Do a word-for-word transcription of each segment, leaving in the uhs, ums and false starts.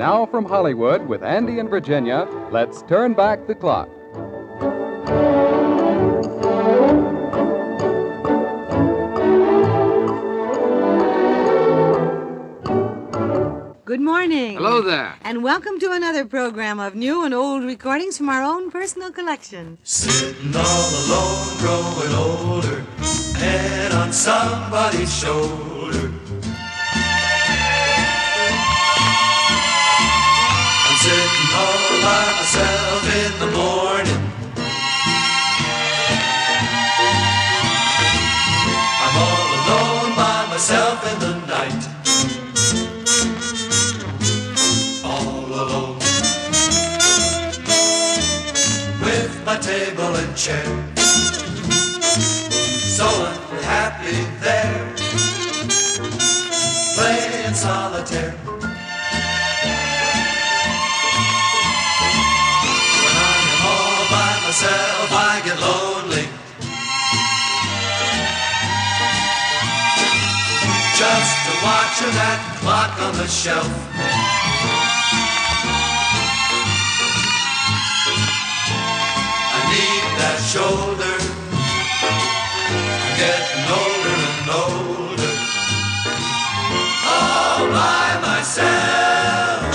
Now from Hollywood with Andy and Virginia, let's turn back the clock. Good morning. Hello there. And welcome to another program of new and old recordings from our own personal collection. Sitting all alone, growing older, head on somebody's shoulder. I'm sitting all by myself in the morning. I'm all alone by myself in the night. My table and chair, so unhappy there, playing solitaire. When I'm all by myself, I get lonely, just to watching that clock on the shelf. That shoulder, I'm getting older and older, all by myself.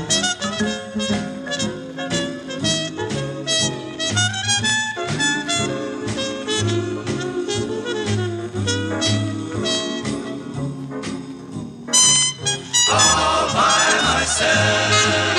All by myself.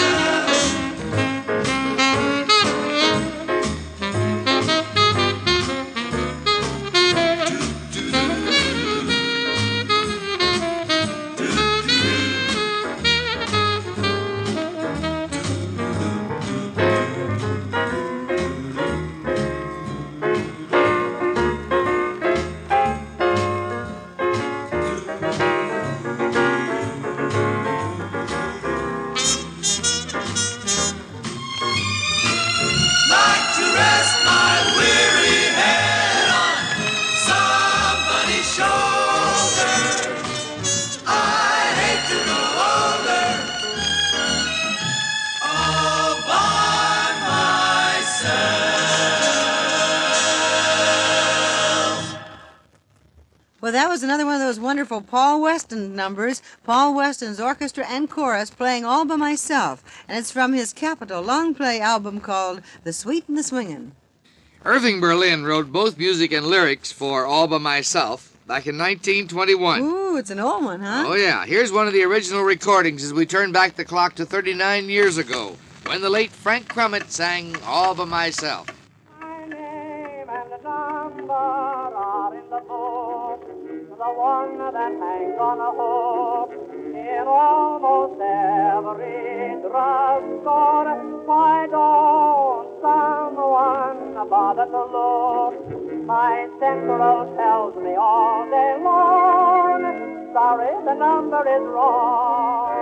Well, that was another one of those wonderful Paul Weston numbers, Paul Weston's orchestra and chorus playing all by myself, and it's from his Capitol long play album called The Sweet and the Swingin'. Irving Berlin wrote both music and lyrics for All By Myself back in nineteen twenty-one. Ooh, it's an old one, huh? Oh, yeah. Here's one of the original recordings as we turn back the clock to thirty-nine years ago, when the late Frank Crummett sang All By Myself. My name and the number are in the book, the one that hangs on a hook in almost every drugstore. Why don't someone bother to look? My central tells me all day long, sorry, the number is wrong.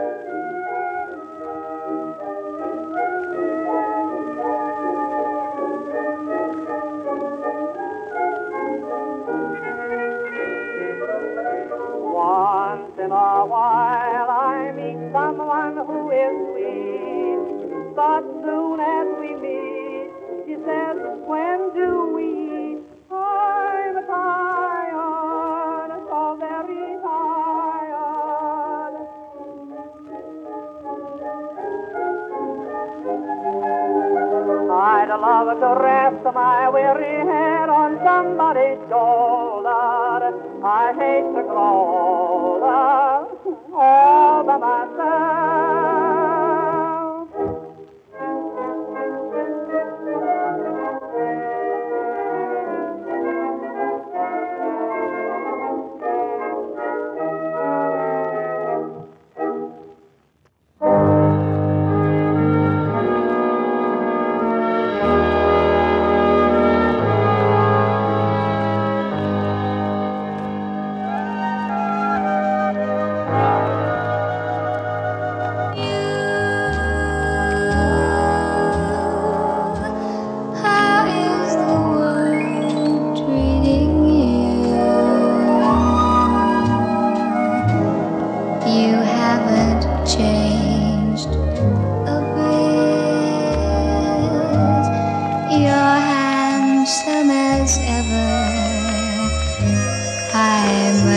Once in a while I meet someone who is sweet, but soon as we meet, she says, when do we eat? I'm tired, so very tired. I'd love to rest my weary head on somebody's shoulder. I hate to grow older all by myself.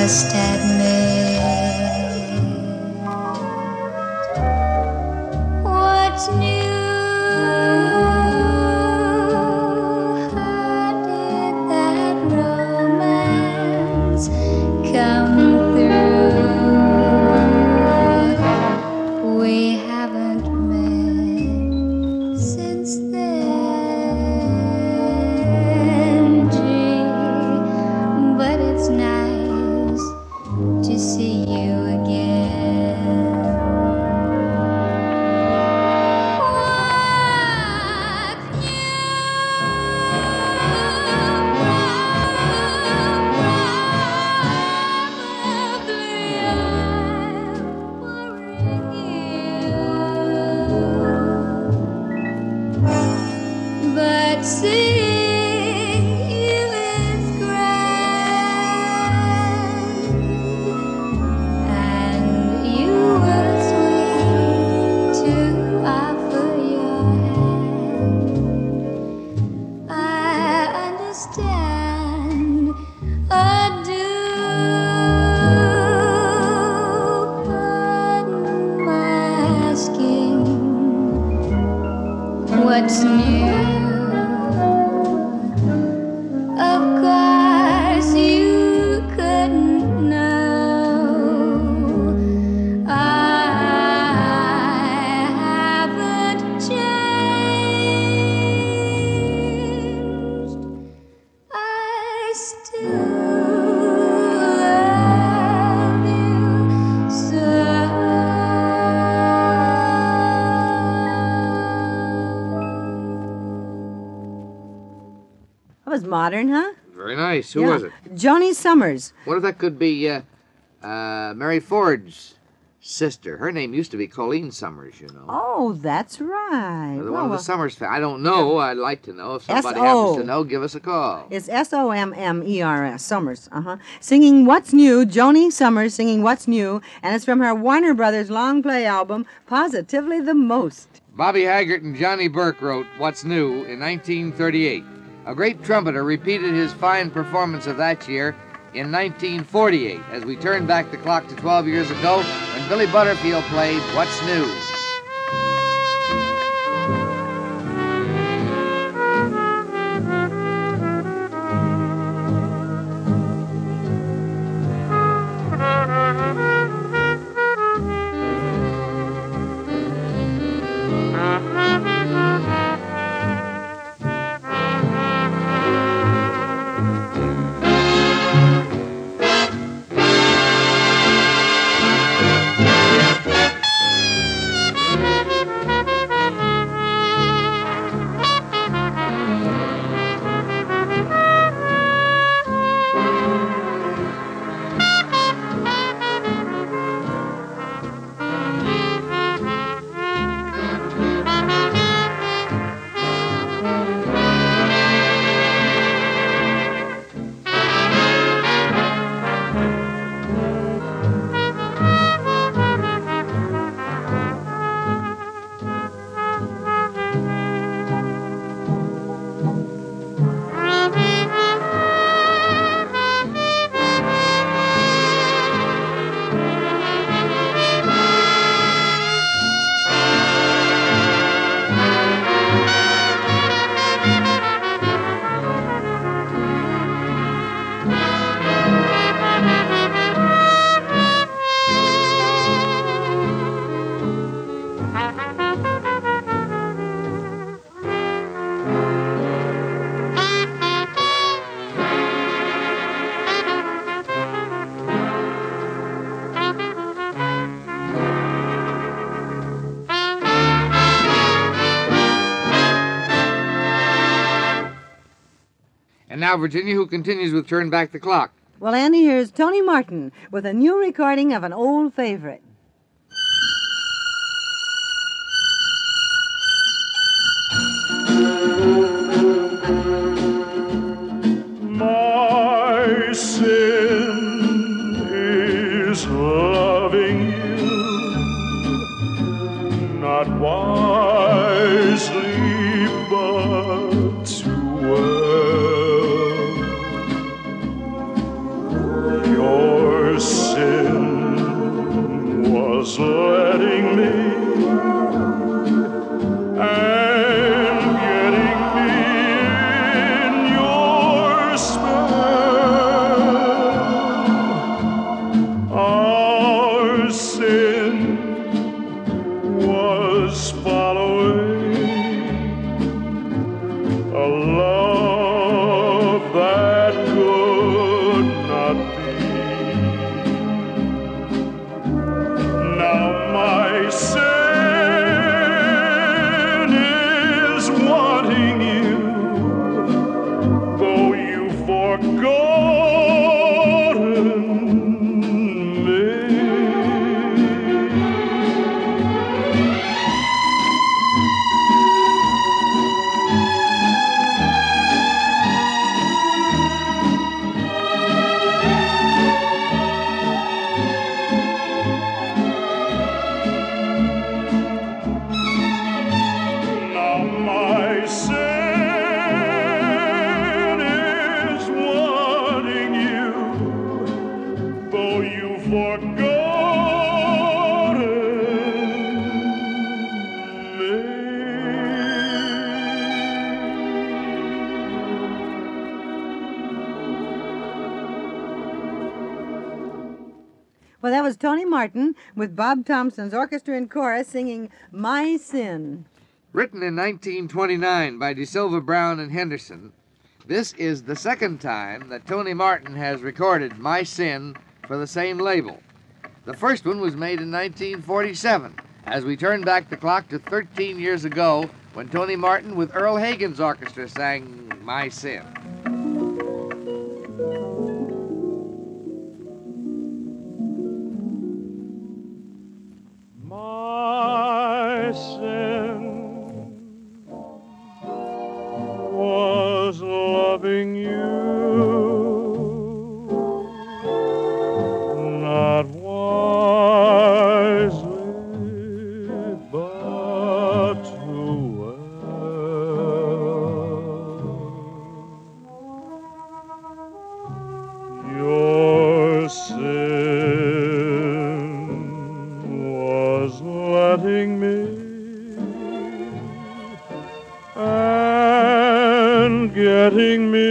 must admit, what's new? How did that romance come through? We haven't met since then, gee, but it's nice to see you again. What's new? But seeing you is grand, and you were sweet to offer your hand. I understand, I do, pardon my asking, what's new? Of course you couldn't know. I haven't changed. I still love you so. That was modern, huh? Very nice. Who Yeah. was it? Johnny Summers. What if that could be uh, uh, Mary Ford's sister? Her name used to be Colleen Summers, you know. Oh, that's right. The Well, one of well, the Summers family. I don't know. I'd like to know. If somebody S O happens to know, give us a call. It's S O M M E R S, Summers, uh-huh. Singing What's New, Joni Summers singing What's New, and it's from her Warner Brothers long play album, Positively the Most. Bobby Haggart and Johnny Burke wrote What's New in nineteen thirty-eight. A great trumpeter repeated his fine performance of that year in nineteen forty-eight as we turn back the clock to twelve years ago when Billy Butterfield played What's New. And now Virginia, who continues with Turn Back the Clock. Well, Andy, here's Tony Martin with a new recording of an old favorite. My sin is loving you, not wisely but too well. Your Well, that was Tony Martin with Bob Thompson's orchestra and chorus singing My Sin. Written in nineteen twenty-nine by DeSilva Brown and Henderson, this is the second time that Tony Martin has recorded My Sin for the same label. The first one was made in nineteen forty-seven, as we turn back the clock to thirteen years ago when Tony Martin with Earl Hagen's orchestra sang My Sin. My sin was loving you, not wisely, but too well. Your sin was letting me and getting me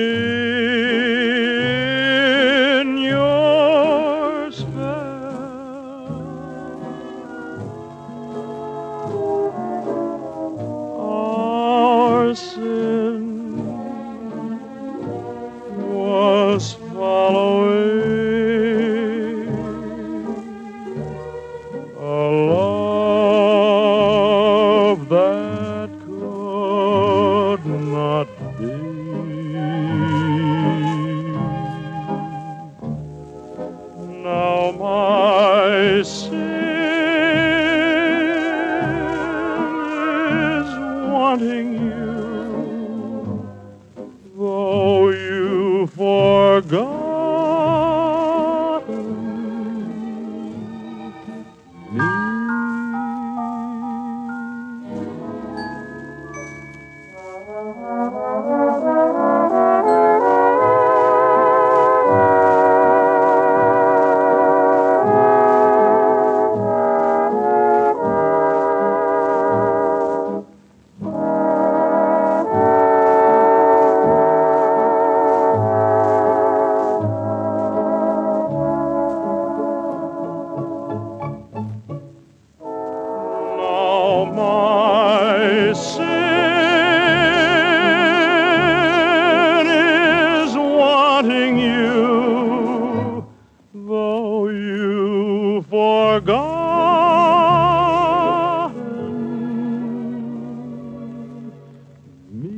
in your spell. Our sin was following a love that could not be. Now my sin is wanting you, though you forgotten me. Now my sin is wanting you, though you forgotten me.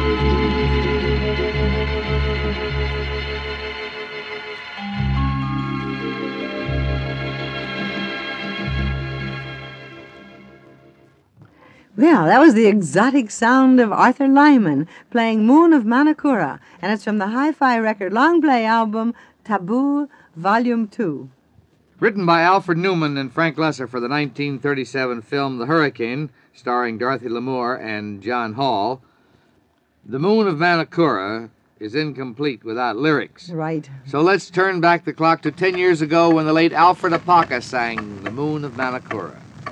Well, that was the exotic sound of Arthur Lyman playing Moon of Manakura, and it's from the Hi-Fi record long play album Taboo Volume two. Written by Alfred Newman and Frank Lesser for the nineteen thirty-seven film The Hurricane, starring Dorothy Lamour and John Hall, The Moon of Manakura is incomplete without lyrics. Right. So let's turn back the clock to ten years ago when the late Alfred Apaka sang The Moon of Manakura.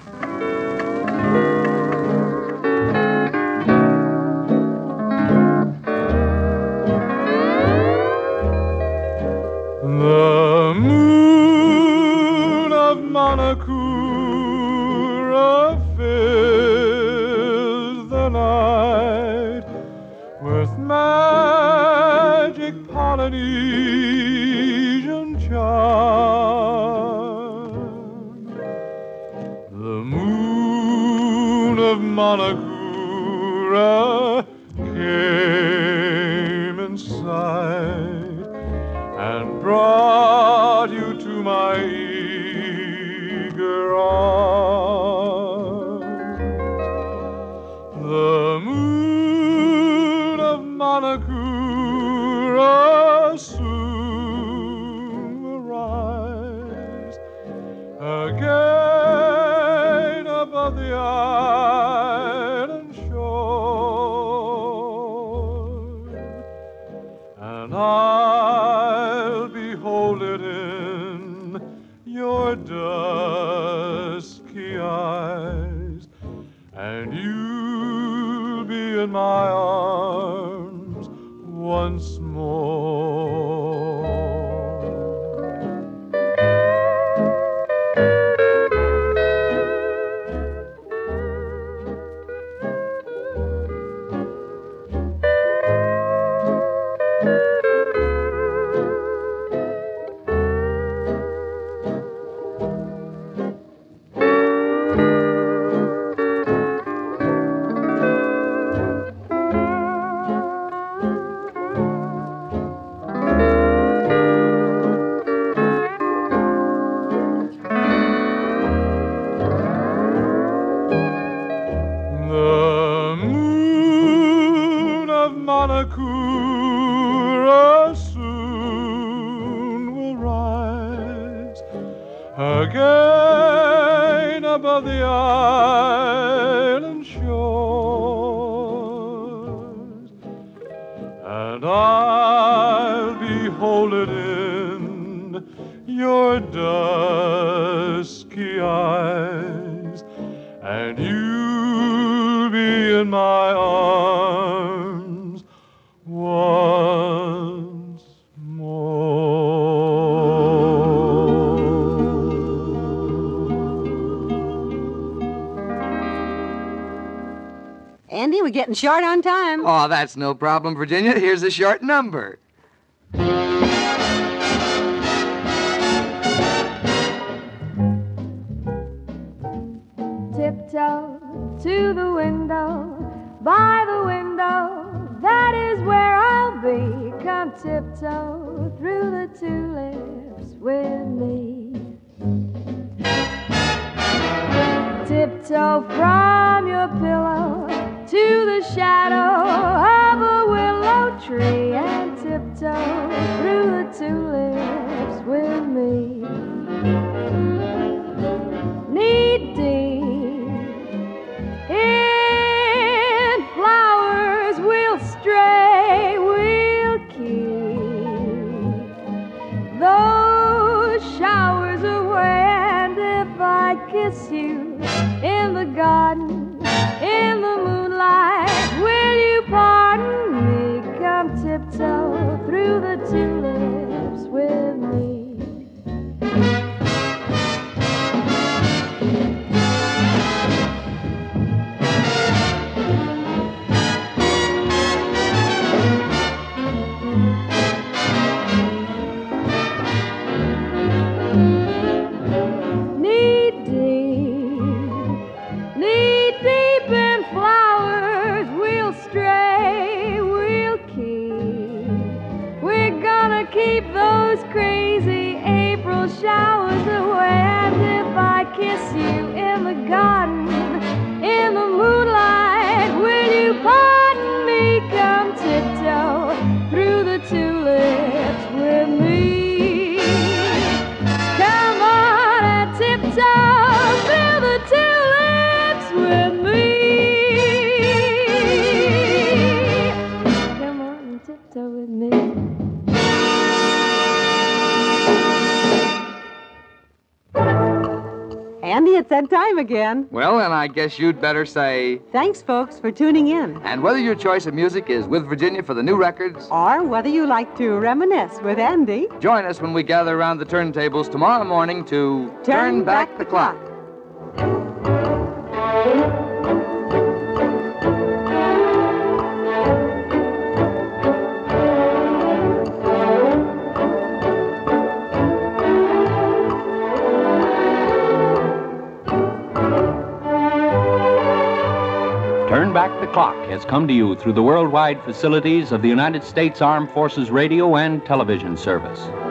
The moon of Manakura fills the night with magic Polynesian charm. The moon of Manakura came in sight and brought you to my eager arms. The moon of Manakura soon will rise again above the island shore, and I'll behold it in your dusky eyes, and you'll be in my arms once more. The moon of Manakura soon will rise again above the island shores, and I'll behold it in your dusky eyes, and you'll be in my arms once Andy, we're getting short on time. Oh, that's no problem, Virginia. Here's a short number. Tiptoe to the window, by the window, that is where I'll be. Come tiptoe through the tulips with me. Tiptoe from your pillow to the shadow of a willow tree, and tiptoe through the tulips with me. Knee deep in flowers we'll stray, we'll keep those showers away, and if I kiss you in the garden, in the moonlight, will you pardon me? Come tiptoe through the tulips with me. showers away. And if I kiss you in the garden, in the moonlight, will you pardon me? Come tiptoe through the tulips with me. Come on and tiptoe through the tulips with me. Come on and tiptoe with me. Andy, it's that time again. Well, then I guess you'd better say, Thanks, folks, for tuning in. and whether your choice of music is with Virginia for the new records, Or whether you like to reminisce with Andy, join us when we gather around the turntables tomorrow morning to Turn Back the Clock. Turn Back the Clock has come to you through the worldwide facilities of the United States Armed Forces Radio and Television Service.